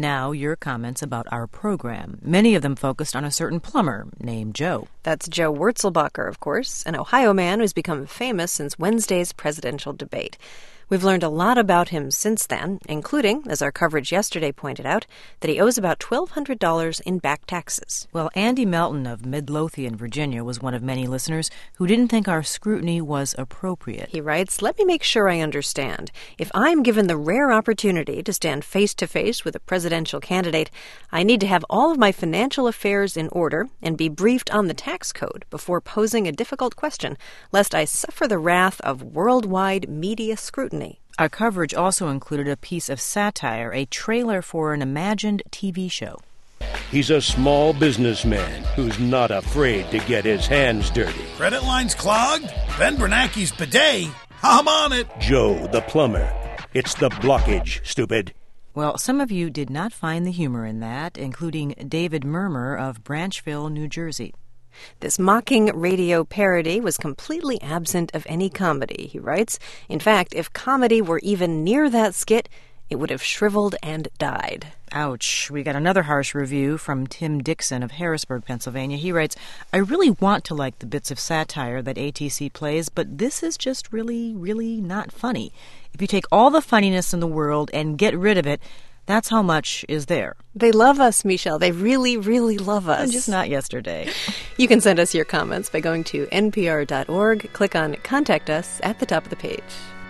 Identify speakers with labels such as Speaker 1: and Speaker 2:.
Speaker 1: Now, your comments about our program. Many of them focused on a certain plumber named Joe.
Speaker 2: That's Joe Wurzelbacher, of course, an Ohio man who's become famous since Wednesday's presidential debate. We've learned a lot about him since then, including, as our coverage yesterday pointed out, that he owes about $1,200 in back taxes.
Speaker 1: Well, Andy Melton of Midlothian, Virginia, was one of many listeners who didn't think our scrutiny was appropriate.
Speaker 2: He writes, "Let me make sure I understand. If I'm given the rare opportunity to stand face-to-face with a presidential candidate, I need to have all of my financial affairs in order and be briefed on the tax code before posing a difficult question, lest I suffer the wrath of worldwide media scrutiny."
Speaker 1: Our coverage also included a piece of satire, a trailer for an imagined TV show.
Speaker 3: He's a small businessman who's not afraid to get his hands dirty.
Speaker 4: Credit lines clogged? Ben Bernanke's bidet? I'm on it.
Speaker 3: Joe the plumber. It's the blockage, stupid.
Speaker 1: Well, some of you did not find the humor in that, including David Murmer of Branchville, New Jersey.
Speaker 2: This mocking radio parody was completely absent of any comedy, he writes. In fact, if comedy were even near that skit, it would have shriveled and died.
Speaker 1: Ouch. We got another harsh review from Tim Dixon of Harrisburg, Pennsylvania. He writes, "I really want to like the bits of satire that ATC plays, but this is just really, really not funny. If you take all the funniness in the world and get rid of it, that's how much is there."
Speaker 2: They love us, Michelle. They really, really love us.
Speaker 1: And just not yesterday.
Speaker 2: You can send us your comments by going to npr.org. Click on Contact Us at the top of the page.